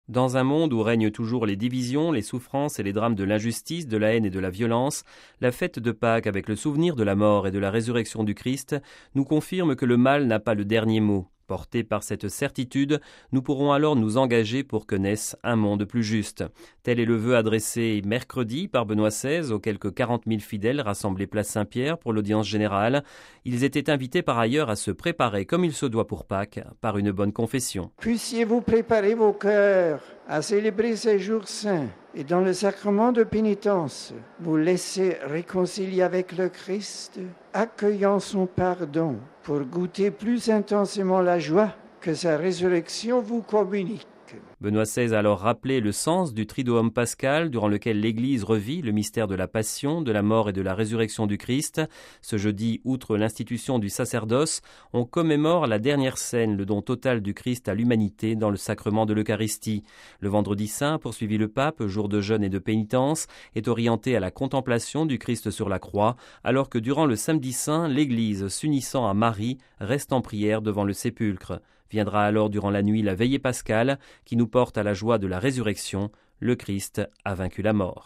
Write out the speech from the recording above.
Dans un monde où règnent toujours les divisions, les souffrances et les drames de l'injustice, de la haine et de la violence, la fête de Pâques, avec le souvenir de la mort et de la résurrection du Christ, nous confirme que le mal n'a pas le dernier mot. Portés par cette certitude, nous pourrons alors nous engager pour que naisse un monde plus juste. Tel est le vœu adressé mercredi par Benoît XVI aux quelques 40 000 fidèles rassemblés place Saint-Pierre pour l'audience générale. Ils étaient invités par ailleurs à se préparer comme il se doit pour Pâques, par une bonne confession. Puissiez-vous préparer vos cœurs à célébrer ces jours saints et dans le sacrement de pénitence, vous laisser réconcilier avec le Christ, accueillant son pardon pour goûter plus intensément la joie que sa résurrection vous communique. Benoît XVI a alors rappelé le sens du Triduum pascal durant lequel l'Église revit le mystère de la passion, de la mort et de la résurrection du Christ. Ce jeudi, outre l'institution du sacerdoce, on commémore la dernière scène, le don total du Christ à l'humanité dans le sacrement de l'Eucharistie. Le vendredi saint, poursuivi le pape, jour de jeûne et de pénitence, est orienté à la contemplation du Christ sur la croix, alors que durant le samedi saint, l'Église, s'unissant à Marie, reste en prière devant le sépulcre. Viendra alors durant la nuit la veillée pascale qui nous porte à la joie de la résurrection. Le Christ a vaincu la mort.